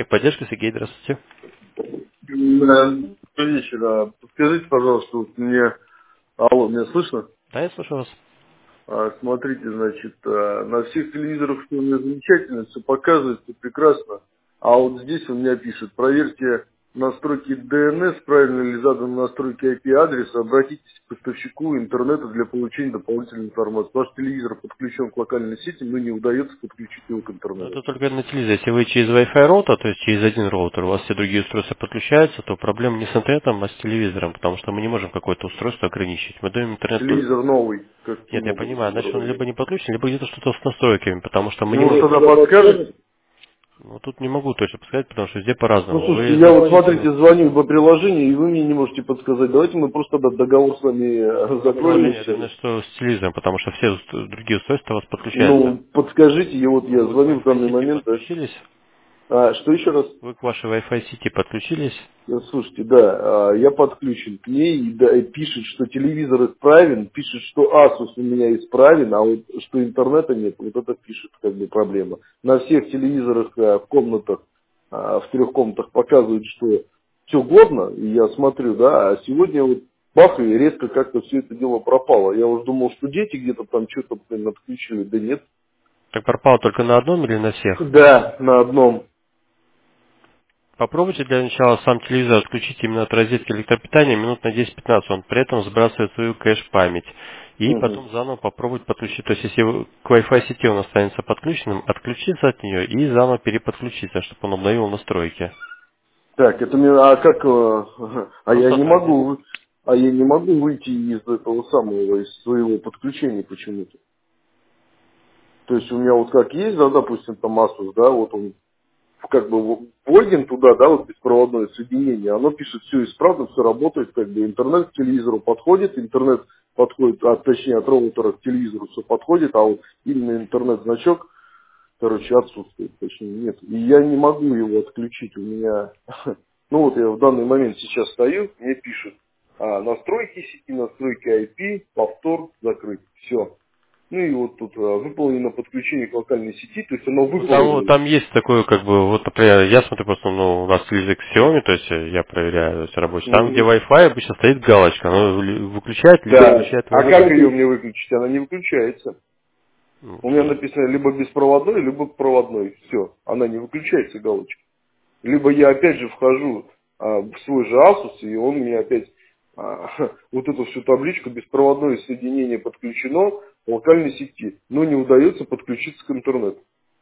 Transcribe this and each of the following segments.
Техподдержка, Сергей, здравствуйте. Добрый вечер. Подскажите, пожалуйста, вот мне... Алло, меня слышно? Да, я слушаю вас. Смотрите, значит, на всех телевизорах все у меня замечательно, все показывает, все прекрасно. А вот здесь у меня пишет, проверьте настройки DNS, правильно ли заданы настройки IP-адреса, обратитесь к поставщику интернета для получения дополнительной информации. Ваш телевизор подключен к локальной сети, но не удается подключить его к Но интернету. это только на телевизоре. Если вы через Wi-Fi роутер, то есть через один роутер, у вас все другие устройства подключаются, то проблема не с интернетом, а с телевизором, потому что мы не можем какое-то устройство ограничить. Мы даем интернет... Телевизор новый, Нет, каким я образом понимаю, значит он сделать? либо не подключен, либо где-то что-то с настройками, потому что мы не Ну, можем... тогда подскажете? Ну, тут не могу точно подсказать, потому что везде Ну, по-разному. слушайте, Вы я вот, заходите... смотрите, звоню по приложению, и вы мне не можете подсказать. Давайте мы просто тогда договор с вами Ну, закроем и приложение, это все. именно что с телевизором, потому что все другие устройства у вас подключаются. Ну, подскажите, и вот я Вы к звоню в Wi-Fi данный сети момент, да. подключились? Что еще раз? Вы к вашей Wi-Fi сети подключились? Слушайте, да, я подключен к ней, и, да, и пишет, что телевизор исправен, пишет, что Asus у меня исправен, а вот что интернета нет, вот это пишет как бы проблема. На всех телевизорах в комнатах, в 3 комнатах показывают, что все годно, и я смотрю, да, а сегодня вот бах, и резко как-то все это дело пропало. Я уже думал, что дети где-то там что-то отключили, да нет. Так пропало только на одном или на всех? Да, на одном. Попробуйте для начала сам телевизор отключить именно от розетки электропитания минут на 10-15. Он при этом сбрасывает свою кэш-память. И Мгм. потом заново попробовать подключить. То есть, если к Wi-Fi сети он останется подключенным, отключиться от нее и заново переподключиться, чтобы он обновил настройки. Так, это мне, а как, Просто от розетки. я не могу выйти из этого самого, из своего подключения почему-то. То есть у меня вот как есть, да, допустим, там Asus, да, вот он как бы логин туда, да, вот беспроводное соединение, оно пишет все исправно, все работает, как бы интернет к телевизору подходит, интернет подходит, точнее от роутера к телевизору все подходит, а вот именно интернет-значок, короче, отсутствует, точнее нет. И я не могу его отключить, у меня, ну вот я в данный момент сейчас стою, мне пишут, настройки сети, настройки IP, повтор, закрыть, все. Ну и вот тут выполнено подключение к локальной сети, то есть оно Ну, там, выполнено. там есть такое, как бы, вот, например, я смотрю просто, ну, у нас телевизор Xiaomi, то есть я проверяю, то есть рабочий. Там, где Мгм. Wi-Fi, обычно стоит галочка, оно выключает, либо Да. включает А Wi-Fi. как ее мне выключить? Она не выключается. Ну, У меня написано либо беспроводной, либо проводной. Все. Она не выключается, галочка. Либо я опять же вхожу в свой же Asus, и он мне опять вот эту всю табличку беспроводное соединение подключено к локальной сети, но не удается подключиться к интернету.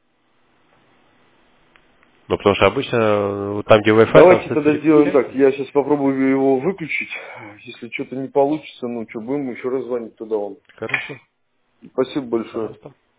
Ну, потому что обычно там, где Wi-Fi, там Давайте все тогда сделаем так. переключается. Я сейчас попробую его выключить. Если что-то не получится, ну что, будем еще раз звонить туда вам. Хорошо, Спасибо большое. пожалуйста.